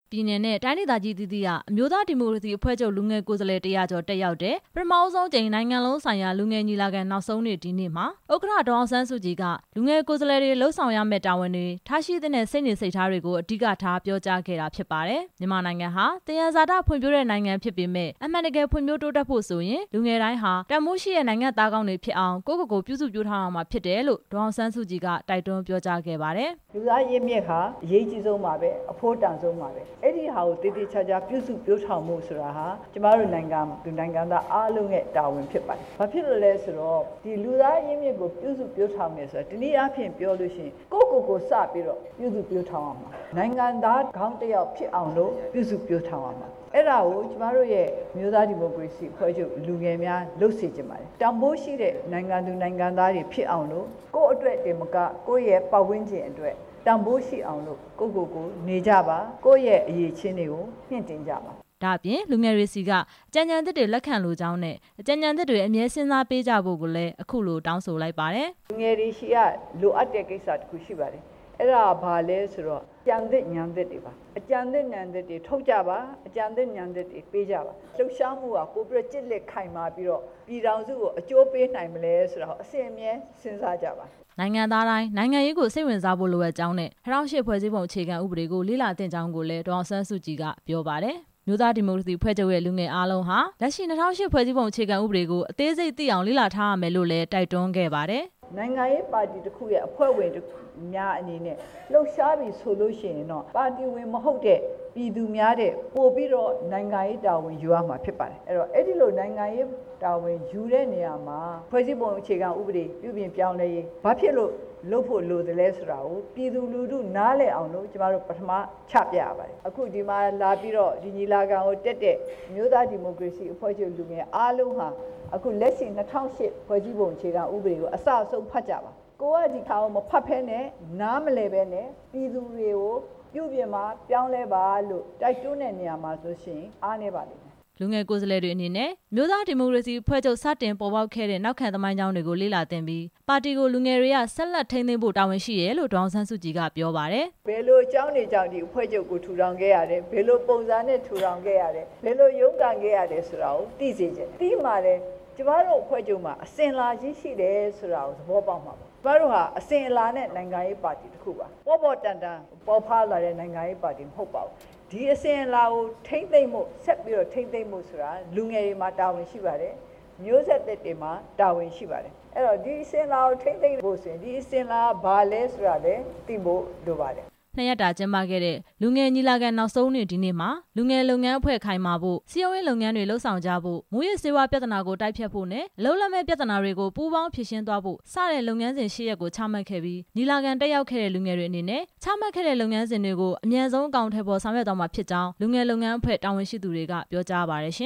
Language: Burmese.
ပြည်နယ်နဲ့တိုင်းဒေသကြီးသီးသီးကအမျိုးသားဒီမိုကရေစီအဖွဲ့ချုပ်လူငယ်ကိုယ်စားလှယ်100ကျော်တက်ရောက်တဲ့ပထမဆုံးကြိမ်နိုင်ငံလုံးဆိုင်ရာလူငယ်ညီလာခံနောက်ဆုံးနေ့ဒီနေ့မှာဥက္ကဋ္ဌဒေါ်အောင်ဆန်းစုကြည်ကလူငယ်ကိုယ်စားလှယ်တွေလှုပ်ဆောင်ရမယ့်တာဝန်တွေထားရှိတဲ့စိတ်နေစိတ်ထားတွေကိုအဓိကထားပြောကြားခဲ့တာဖြစ်ပါတယ်။မြန်မာနိုင်ငံဟာသယံဇာတဖွံ့ဖြိုးတဲ့နိုင်ငံဖြစ်ပေမဲ့အမှန်တကယ်ဖွံ့ဖြိုးတိုးတက်ဖို့ဆိုရင်လူငယ်တိုင်းဟာတန်ဖိုးရှိတဲ့နိုင်ငံသားကောင်းတွေဖြစ်အောင်ကိုယ့်ကိုယ်ကိုပြုစုပြောထားရမှာဖြစ်တယ်လို့ဒေါ်အောင်ဆန်းစုကြည်ကတိုက်တွန်းပြောကြားခဲ့ပါတယ်။လူသားရင်းမြစ်ဟာအရေးကြီးဆုံးပါပဲအဖို့တန်ဆုံးပါပဲအဲ့ဒီဟာကိုတည်တည်ချာချာပြုစုပြောထောင်မှုဆိုတာဟာကျမတို့နိုင်ငံသားအားလုံးရဲ့တာဝန်ဖြစ်ပါတယ်။ဘာဖြစ်လို့လဲဆိုတော့ဒီလူသားရင်းမြစ်ကိုပြုစုပြောထောင်နေဆိုတာဒီနည်းအားဖြင့်ပြောလို့ရှိရင်ကိုယ့်ကိုယ်စပြီးတော့ပြုစုပြောထောင်အောင်ပါနိုင်ငံသားခေါင်းတစ်ယောက်ဖြစ်အောင်လို့ပြုစုပြောထောင်အောင်ပါအဲ့ဒါကိုကျမတို့ရဲ့မျိုးသားဒီမိုကရေစီအဖွဲ့ချုပ်လူငယ်များလှုပ်စေချင်ပါတယ်တန်ဖိုးရှိတဲ့နိုင်ငံသူနိုင်ငံသားတွေဖြစ်အောင်လို့ကိုယ့်အတွက်တင်မကကိုယ့်ရဲ့ပတ်ဝန်းကျင်အတွက်တန်ဖိုးရှိအောင်လို့ကိုနေကြပါကိုယ့်ရဲ့အရေးချင်းတွေကိုမြင့်တင်ကြပါဒါအပြင်လူငယ်တွေစီကအကြံဉာဏ်သစ်တွေလက်ခံလိုကြောင်းနဲ့အကြံဉာဏ်သစ်တွေအမြဲစဉ်းစားပေးကြဖို့ကိုလည်းအခုလိုတောင်းဆိုလိုက်ပါတယ်လူငယ်တွေရှိကလိုအပ်တဲ့ကိစ္စတစ်ခုရှိပါတယ်အဲ့ဒါဘာလဲဆိုတော့အကြံသစ်ဉာဏ်သစ်တွေပါအကြံသစ်ဉာဏ်သစ်တွေထုတ်ကြပါအကြံသစ်ဉာဏ်သစ်တွေပေးကြပါလှုပ်ရှားမှုကပိုပြီးတော့ကြစ်လက်ခိုင်မာပြီးတော့ပြည်ထောင်စုကိုအကျိုးပေးနိုင်မလဲဆိုတော့အစဉ်အမြဲစဉ်းစားကြပါနိုင်ငံသားတိုင်းနိုင်ငံရေးကိုစိတ်ဝင်စားဖို့လိုအပ်ကြောင်းနဲ့2008ဖွဲ့စည်းပုံအခြေခံဥပဒေကိုလေ့လာသင့်ကြောင်းကိုလည်းဒေါ်အောင်ဆန်းစုကြည်ကပြောပါတယ်မျိုးသားဒီမိုကရေစီဖွဲ့ချုပ်ရဲ့လူငယ်အားလုံးဟာလက်ရှိ2008ဖွဲ့စည်းပုံအခြေခံဥပဒေကိုအသေးစိတ်သိအောင်လေ့လာထားရမယ်လို့လည်းတိုက်တွန်းခဲ့ပါတယ်နိုင်ငံရေးပါတီတစ်ခုရဲ့အဖွဲ့ဝင်များအနေနဲ့လှုပ်ရှားပြီးဆိုလို့ရှိရင်တော့ပါတီဝင်မဟုတ်တဲ့ပြည်သူများတဲ့ပို့ပြီးတော့နိုင်ငံရေးတာဝန်ယူရမှာဖြစ်ပါတယ်အဲ့ဒီလိုနိုင်ငံရေးတာဝန်ယူတဲ့နေရာမှာဖွဲ့စည်းပုံအခြေခံဥပဒေပြုပြင်ပြောင်းလဲရေးဘာဖြစ်လို့လုပ်ဖို့လိုတယ်လဲဆိုတာကိုပြည်သူလူထုနားလည်အောင်လို့ကျမတို့ပထမချပြရပါတယ်အခုဒီမှာလာပြီးတော့ဒီညီလာခံကိုတက်တဲ့မျိုးသားဒီမိုကရေစီအဖွဲ့ချုပ်လူငယ်အားလုံးဟာအခုလက်ရှိ2008ဖွဲ့စည်းပုံအခြေခံဥပဒေကိုအစအဆုံးဖတ်ကြပါကိုကဒီခါကိုမဖတ်ဖဲနဲ့နားမလည်ပဲနဲ့ပြည်သူတွေကိုပြုပြင်မှာပြောင်းလဲပါလို့တိုက်တွန်းတဲ့နေရာမှာဆိုရှင်အားနေပါလိမ့်မယ်လူငယ်ကိုယ်စားလှယ်တွေအနေနဲ့မျိုးသားဒီမိုကရေစီဖွဲ့ချုပ်စတင်ပေါ်ပေါက်ခဲ့တဲ့နောက်ခံသမိုင်းကြောင်းတွေကိုလေ့လာသင်ပြီးပါတီကိုလူငယ်တွေကဆက်လက်ထိန်းသိမ်းဖို့တာဝန်ရှိတယ်လို့ဒေါ်အောင်ဆန်းစုကြည်ကပြောပါတယ်ဘယ်လိုအကြောင်းတွေကြောင့်ဒီအဖွဲ့ချုပ်ကိုထူထောင်ခဲ့ရတယ်ဘယ်လိုပုံစံနဲ့ထူထောင်ခဲ့ရတယ်ဘယ်လိုရုန်းကန်ခဲ့ရတယ်ဆိုတာကိုသိစေချင်တယ်သိမှလည်းကျမတို့အဖွဲ့ချုပ်မှာအစဉ်လာကြီးရှိတယ်ဆိုတာကိုသဘောပေါက်မှာပါကျမတို့ဟာအစဉ်အလာနဲ့နိုင်ငံရေးပါတီတစ်ခုပါပေါ်တန်ပေါ်ဖားလာတဲ့နိုင်ငံရေးပါတီမဟုတ်ပါဘူးဒီအစဉ်အလာကိုထိမ့်သိမ့်မှုဆက်ပြီးတော့ထိမ့်သိမ့်မှုဆိုတာလူငယ်တွေမှာတာဝန်ရှိပါတယ်မျိုးဆက်သစ်တွေမှာတာဝန်ရှိပါတယ်အဲ့တော့ဒီအစဉ်အလာကိုထိမ့်သိမ့်ဖို့ဆိုရင်ဒီအစဉ်အလာဘာလဲဆိုတာလည်းသိဖို့လိုပါတယ် 2ရက်တာကျင်းပခဲ့တဲ့လူငယ်ညီလာခံနောက်ဆုံးနေ့ဒီနေ့မှာလူငယ်လုပ်ငန်းအဖွဲ့ခိုင်မာဖို့စီးပွားရေးလုပ်ငန်းတွေလှုပ်ဆောင်ကြဖို့မူရစ်စေဝါပြဿနာကိုတိုက်ဖျက်ဖို့နဲ့အလုပ်လက်မဲ့ပြဿနာတွေကိုပူးပေါင်းဖြေရှင်းသွားဖို့စတဲ့လုပ်ငန်းစဉ်8ရက်ကိုချမှတ်ခဲ့ပြီးညီလာခံတက်ရောက်ခဲ့တဲ့လူငယ်တွေအနေနဲ့ချမှတ်ခဲ့တဲ့လုပ်ငန်းစဉ်တွေကိုအမြန်ဆုံးအကောင်အထည်ပေါ်ဆောင်ရွက်သွားမှာဖြစ်ကြောင်းလူငယ်လုပ်ငန်းအဖွဲ့တာဝန်ရှိသူတွေကပြောကြားပါတယ်